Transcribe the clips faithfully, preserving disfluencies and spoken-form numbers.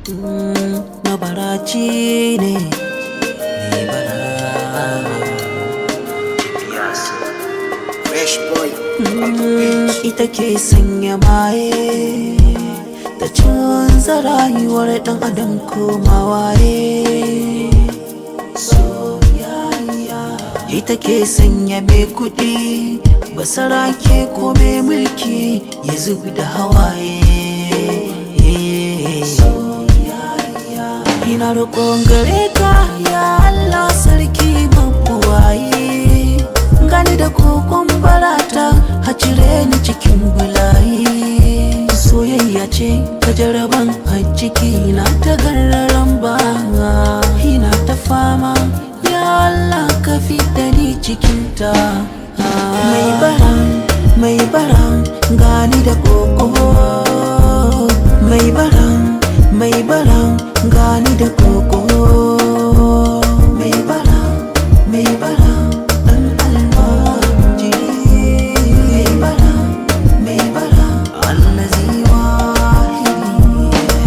Mm, mabaraci ne ni bara. Yes. Fresh boy on the Mm, beat. ita ke sanya maye ta canza rayuwar ɗan adam komawaye. Soyayya ita ke sanya mai kuɗi basarake ko mai mulki ya zubi da hawaye. Ina roƙon gare ka ya Allah sarki mabuwaye, gani da kokon barata a cire ni cikin bulayi. Soyayya ce ka jaraban a ciki na ta gararan ba, ina ta fama ya Allah ka fita ni cikinta. Mai bara mai bara gani da koko, mai bara mai bara gani da koko, mai bara mai bara dan almajiri, mai bara mai bara allazi wahidi.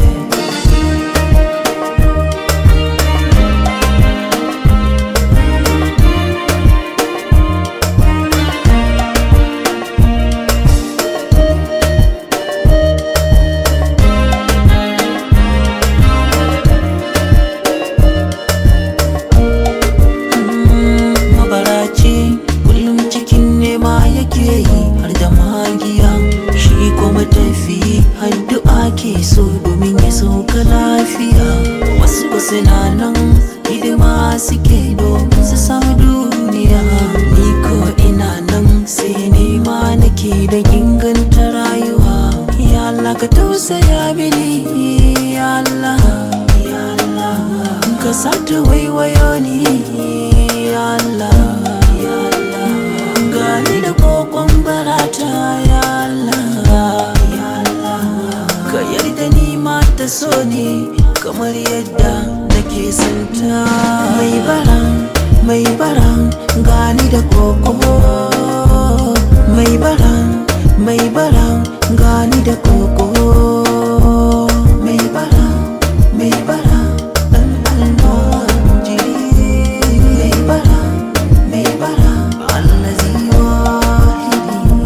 Har da magiya shi kuma tafi addu'a ke so domin ya sauka lafiya. Wasu wasu na nan hidima suke domin su samu duniya, ni ko ina nan sai nema nake da inganta rayuwa. Ya Allah ka tausaya mini, ya Allah ya Allah ka sa ta waiwayo ni, ya Allah ya Allah gani da kokon barata, ya Allah ya Allah ka yarda ni ma ta so ni kamar yadda nake santa. Mai bara mai bara gani da koko, mai bara mai bara gani da koko, mai bara mai bara dan almajiri, mai bara mai bara allazi wahidi.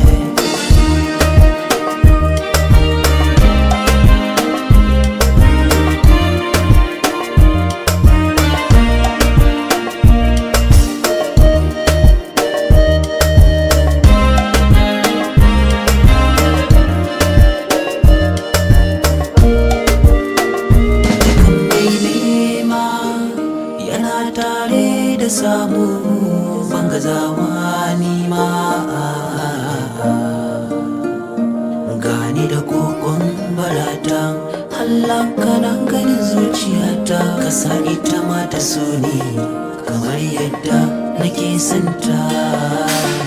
Tare da samu banga zamani ma gani da kokon barata. Allah kana ganin zuciyata ka sa ita ma ta so ni kamar yadda nake santa.